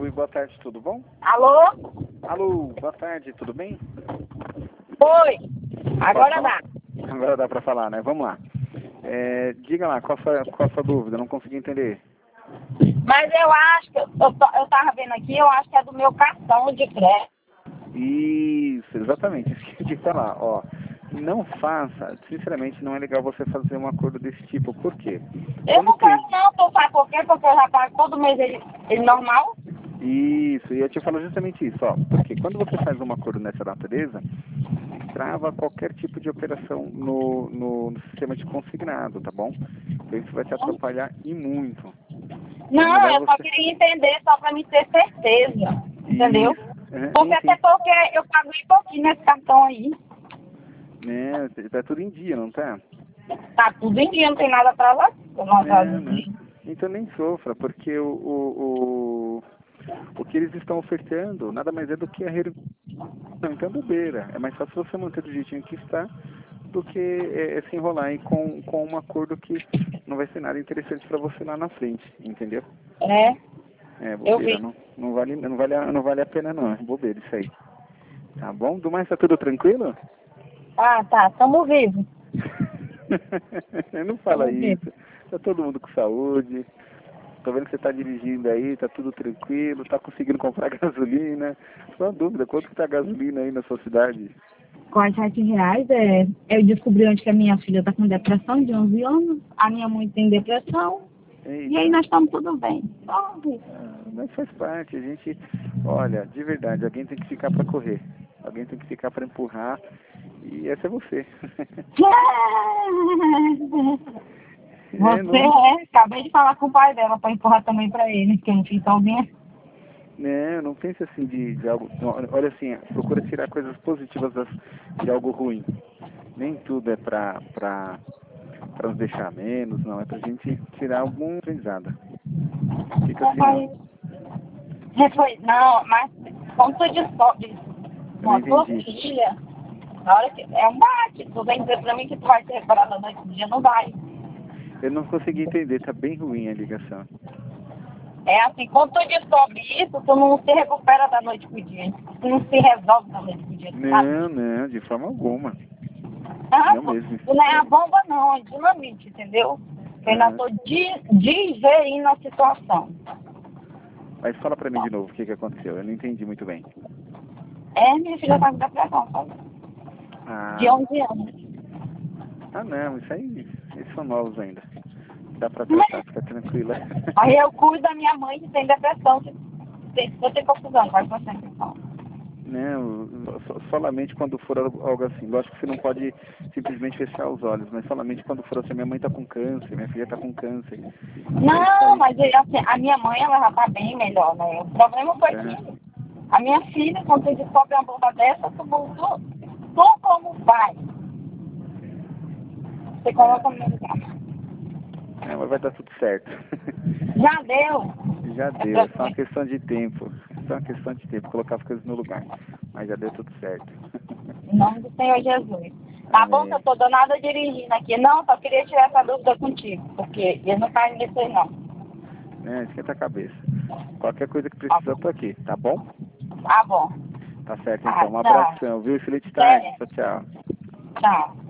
Oi, boa tarde, tudo bom? Alô? Alô, boa tarde, tudo bem? Oi. Agora dá. Agora dá pra falar, né? Vamos lá. Diga lá, qual a sua dúvida? Não consegui entender. Mas eu acho que eu tava vendo aqui, eu acho que é do meu cartão de crédito. Isso, exatamente, isso que eu ia te falar, ó. Não faça, sinceramente, não é legal você fazer um acordo desse tipo. Por quê? Eu não quero não, tu sabe por quê? Porque eu já pago todo mês ele normal. Isso, e eu te falo justamente isso, ó. Porque quando você faz um acordo nessa natureza, trava qualquer tipo de operação no sistema de consignado, tá bom? Então isso vai te atrapalhar e muito. Então é Não, melhor eu só você... queria entender, só pra me ter certeza. Entendeu? Isso, Porque sim, até sim. porque eu pago um pouquinho nesse cartão aí. Né, tá tudo em dia, não tá? Tá tudo em dia, não tem nada atrasado. Eu não atraso Né? ninguém. Então nem sofra, porque o que eles estão ofertando nada mais é do que a não, então é bobeira. É mais fácil você manter do jeitinho que está do que se enrolar aí com um acordo que não vai ser nada interessante para você lá na frente, entendeu? É, É eu bobeira, vi. não vale a pena não, é bobeira isso aí. Tá bom? Do mais tá tudo tranquilo? Ah, tá, tamo vivo. Não fala Tamo vivo. isso. Tá todo mundo com saúde. Tô vendo que você tá dirigindo aí, tá tudo tranquilo, tá conseguindo comprar gasolina. Só uma dúvida, quanto que tá a gasolina aí na sua cidade? R$ 47, eu descobri onde que a minha filha está com depressão de 11 anos, a minha mãe tem depressão, e aí Eita. nós estamos tudo bem. Mas faz parte, a gente, olha, de verdade, alguém tem que ficar para correr, alguém tem que ficar para empurrar, e essa é você. Você Não, acabei de falar com o pai dela para empurrar também para ele, que não fica alguém. né, não pense assim de algo, não, olha assim, procura tirar coisas positivas de algo ruim. Nem tudo é para nos deixar menos, não, é pra gente tirar algum aprendizado. Fica assim não. Não, mas quando tu descobre Eu não uma tua entendi. filha, na hora que é um bate, tu vem dizer para mim que tu vai ser reparada da noite do dia, não vai. Eu não consegui entender, tá bem ruim a ligação. É assim, quando tu descobre isso, tu não se recupera da noite pro dia. Tu não se resolve da noite pro dia, sabe? Não, não, de forma alguma. Ah, Não mesmo. não é a bomba não, é dinamite, entendeu? Eu ainda Aham. tô digerindo a situação. Mas fala pra mim de novo o que aconteceu. Eu não entendi muito bem. Minha filha tá com depressão, sabe? De Ah, 11 anos. não, isso aí, eles são novos ainda. Dá pra tratar, Mas, fica tranquila. aí eu cuido da minha mãe que tem depressão, que tem 50 anos, vai pra sempre. Não, solamente quando for algo assim. Lógico que você não pode simplesmente fechar os olhos, mas solamente quando for assim, minha mãe tá com câncer, minha filha tá com câncer. É isso Não, aí. mas assim, a minha mãe, ela já tá bem melhor, né? O problema foi Aham. que a minha filha, quando você descobre uma bomba dessa, tu como pai, você É. coloca no meu lugar. É, mas vai dar tudo certo. Já deu. Já É deu, é só uma tranquilo. questão de tempo. É só uma questão de tempo, colocar as coisas no lugar. Mas já deu tudo certo. Em nome do Senhor Jesus. Tá bom que eu Amém. tô danada dirigindo aqui. Não, só queria tirar essa dúvida contigo, porque ele não faz isso aí, não. Esquenta a cabeça. Qualquer coisa que Tá precisar, bom. eu tô aqui, tá bom? Tá bom. Tá certo Ah, então. Um tchau. abração, viu? Excelente tarde. É, Tchau, tchau. tchau.